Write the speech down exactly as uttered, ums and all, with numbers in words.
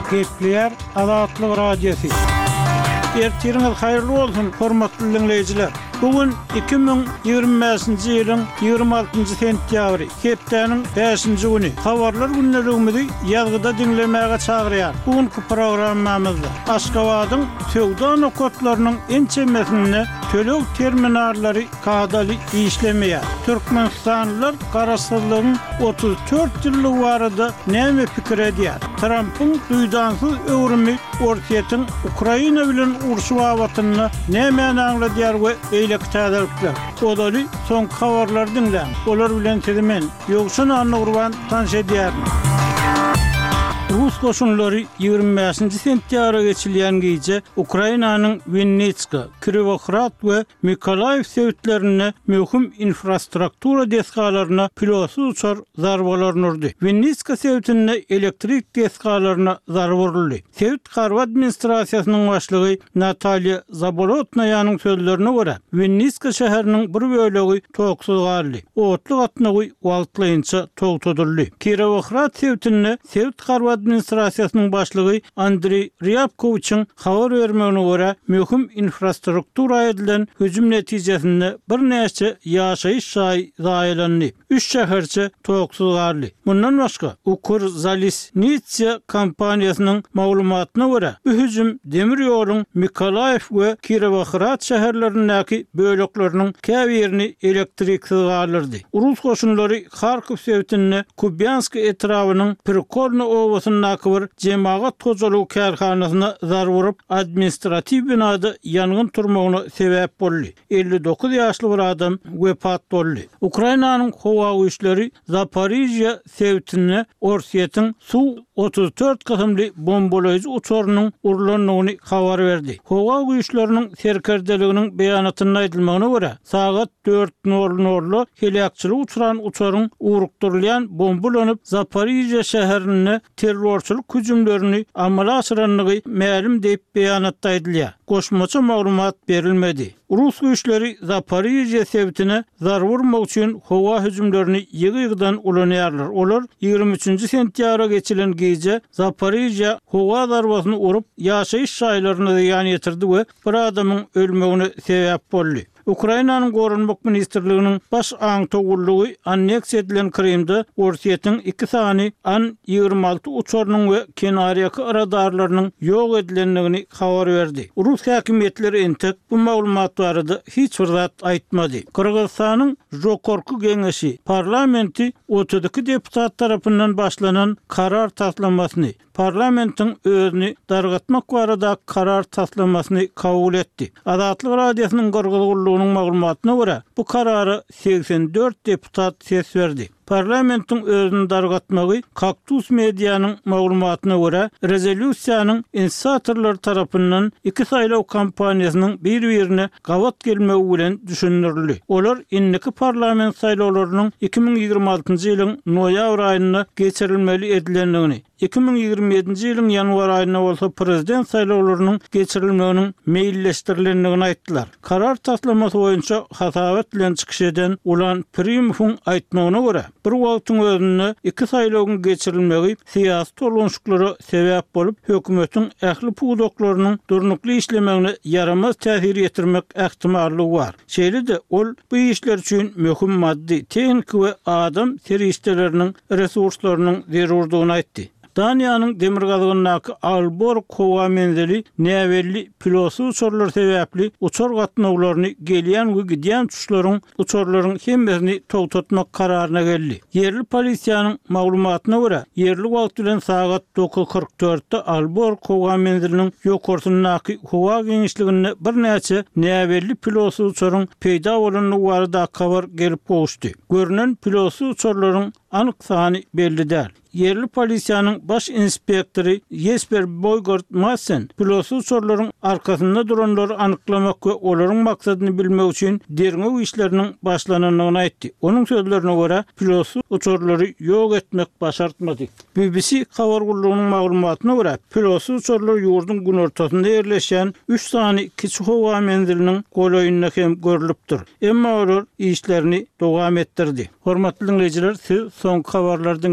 Kepler Azatlyk Radiosu. Ertiriniz hayırlı olsun, hormatly dinleyijiler. Bugün iki bin ýygrimi beşinji ýylyň ýygrimi altynjy sentýabry, hepdeniň beşinji güni. Habarlar günneligimizi ýazgyda dinlemäge çagyrýar. Bugünkü programmamyzda Aşgabatyň söwda nokatlarynyň ençemesini tölek terminallary kadaly işlemeýär. Türkmenistanlylar garaşsyzlygyň otuz dört ýyllyk barada näme pikir edýär? Trumpyň duýdansyz öwrümi Orsiýetiň Ukraina bilen urşy wagytyny näme aňladýar we eýlek täzelikler. Odaly soň habarlar dinlän. Olar bilen tezemen ýogşun anly gurban tanış edýär. Rus koşunları ýygrimi beşinji sentýabra geçilýän gece Ukrainanyň Vinnitska, Kirovohrad we Mykolaýew sewtlerine möhüm infrastruktura deskalaryna pilotsuz uçar zarbalaryny urdy. Vinnitska sewtine elektrik deskalaryna zarar verildi. Sewt Harwa administrasiýasynyň başlygy Natalya Zabolotnaýanyň sözlerine görä, Vinnitska şäheriniň bir bölegi togsuz galdy. Otlyk atnagy wagtlaýynça togtadyldy. Kirovohrad sewtine Sewt Harwa administrasiýasynyň başlygy Andrey Ryabkowiçiň habar bermegine görä, möhüm infrastruktura edilen hüjüm netijesinde bir näçe ýaşaýyş şaý zaýalandy. Üç şäherçe togsuz galdy. Bundan başga Ukrzalisnitsia kompaniýasynyň maglumatyna görä, bu hüjüm demir ýoluň Mykolaýew we Kirovohrad şäherlerindäki bölekleriniň käbirini elektriksiz galyrdy. Rus goşunlary Kharkiv sewtine Kubyansk etrawynyň Prikolna owasynyň nakbyr jemaat tozalyk karhanasyna zarar vurup administrativ binada ýangyn turmagyna sebäp boldy. elli dokuz ýaşly bir adam wepat boldy. Ukrainanyň howa güýçleri Zaporizhia sewtine Orsiýetiň Su otuz dört kysymly bombalaýjy uçarynyň urulanyny habar berdi. Howa güýçleriniň serkerdeliginiň beýanatyna aýdylmagyna görä, sagat dört nol nol helakçylyk uçuran uçaryň urukdurulýan bombalanyp Zaporizhia şäherine terrorçuluk hüjümlerini amala aşyranlygy ma'lum diýip beýanatda aýdylýar. Goşmaça maglumat berilmedi. Rus güýçleri Zaporizhia sewtine zarar vurmak üçin howa hüjümlerini ýygy-ýygydan ulanýarlar. Olar ýygrimi üçinji sentýabra geçilen gece Zaporizhia howa darbasyny urup ýaşaýyş şaýlaryna ýan ýetirdi we bir adamyň ölmegine sebäp boldy. Ukrainanyň Gorunmak ministrliginiň baş aňtogullugy anneksiýa edilen Krymda Orsiýetiň iki sany An ýygrimi alty uçarynyň we kenariýaky radarlarynyň ýok edilenligini habar berdi. Rus häkimetleri entek bu maglumat barada hiç bir zat aýtmady. Kyrgyzstanyň Jokorky geňeşi parlamenti otuz iki deputat tarapyndan başlanan karar taslamasyny parlamentiň özüni dargatmak barada karar taslamasyny kabul etdi. Azatlyk radiosynyň gurgullygynyň maglumatyna görä, bu karary seksen dört deputat ses berdi. Parlamentiň özüni dargatmagy Kaktus mediýanyň maglumatyna görä, rezolýusiýanyň inisiatorlary tarapyndan iki saýlaw kampaniýasynyň bir-birine gawat gelmegi bilen düşünürildi. Olar inniki parlament saýlawlarynyň iki bin ýygrimi altynjy ýylyň noýabr aýyna geçirilmeli edilenligini, iki bin ýygrimi ýedinji ýylyň ýanwar aýyna bolsa prezident saýlawlarynyň geçirilmeginiň meýilleşdirilenligini aýtdylar. Karar taslamasy boýunça hasawat bilen çykyş eden ulan Primowyň aýtmagyna görä, bir wagtyň özünde iki saýlawyň geçirilmegi syýasy tolgunçluklara sebäp bolup, hökümetiň ähli puwdaklarynyň durnukly işlemegine yaramaz täsir ýetirmek ähtimallygy bar. Şeýle-de ol bu işler üçin möhüm maddi, tehnik we adam serişdeleriniň resurslarynyň zerurdygyny aýtdy. Daniýanyň demir gazygynyňky Albor kowa menzili näwelli pilotsuz uçarlar sebäpli uçar gatnawlaryny gelýän we gidýän uçuşlaryň uçarlaryň hemmesini togtatmak kararyna geldi. Yerli polisiýanyň maglumatyna görä, yerli wagt bilen sagat dokuz kırk dörtde Albor kowa menziliniň ýokursundaky howa geňişligine bir näçe näwelli pilotsuz uçaryň peýda bolanyny barada habar gelip goşdy. Görünen pilotsuz uçarlaryň anyk sany belli däl. Yerli polisiýanyň baş inspektori Jesper Boygard Madsen pilotsuz uçarlaryň arkasynda duranlary anyklamak we olaryň maksadyny bilmek üçin derňe işleriniň başlananyny aýtdy. Onuň sözlerine görä, pilotsuz uçarlary ýok etmek başartmady. B B C habar gurulunyň maglumatyna görä, pilotsuz uçarlar ýurdun gün ortasynda ýerleşen üç sany kiçik howa menziliniň golaýyna hem görülipdir. Emma olar işlerini dowam etdirdi. Hormatly dinleyijiler, siz soňky habarlardan